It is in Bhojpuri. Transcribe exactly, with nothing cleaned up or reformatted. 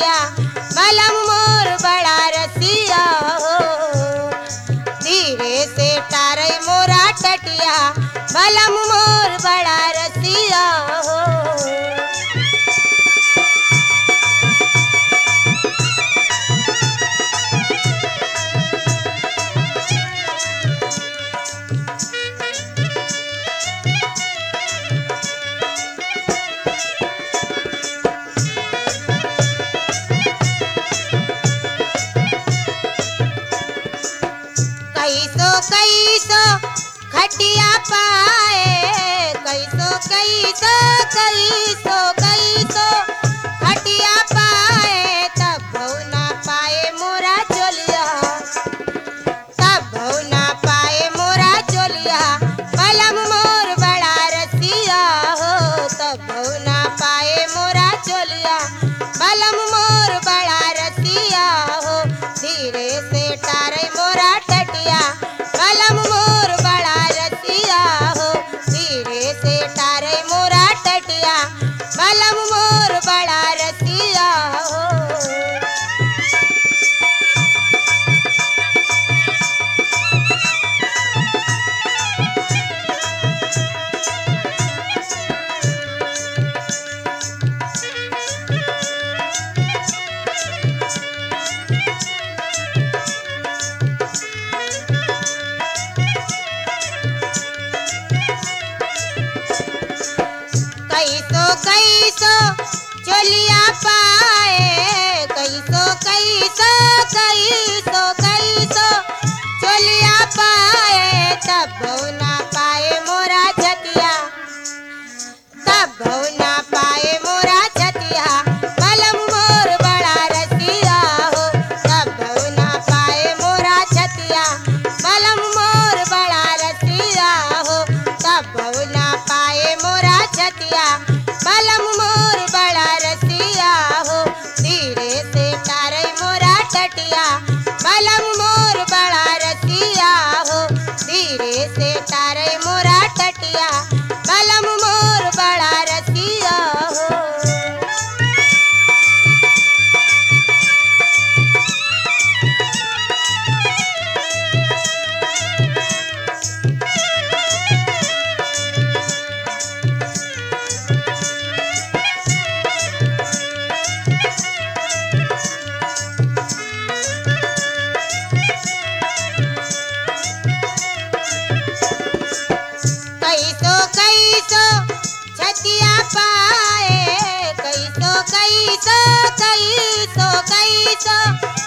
टटिया बलम मोर बड़ा रसिया हो। धीरे से टारे मोरा टटिया बलम मोर बड़ा रसिया हो। कैसो कैसो खटिया पाए कैसो कैसो कैसो कैसो खटिया पाए तब भऊ ना पाए मोरा चोलिया तब भऊ ना पाए मोरा चोलिया बलम मोर बड़ा रसिया हो। तब भऊ ना पाए मोरा चोलिया बलम मोर बड़ा रसिया हो। धीरे से टारे मोरा टटिया बलम मोर बड़ा रसिया हो। धीरे से टारे मोरा टटिया बलम मोर बड़ा रसिया हो। कैसो कैसो चोलिया पाए कैसो कैसो कैसो कैसो चोलिया पाए तब भऊ ना पाए मोरा छतिया तब भऊ ना पाए मोरा छतिया बलम मोर बड़ा रसिया हो। तब भऊ ना पाए मोरा छतिया बलम मोर बड़ा रसिया हो। तब भऊ ना पाए मोरा छतिया बलम मोर बड़ा रसिया हो। धीरे से टारे मोरा टटिया बलम मोर बड़ा रसिया हो। धीरे से टारे मोरा टटिया बलम मोर बड़ा रसिया हो। कैसो कैसो छतिया पाए कैसो कैसो कैसो कैसो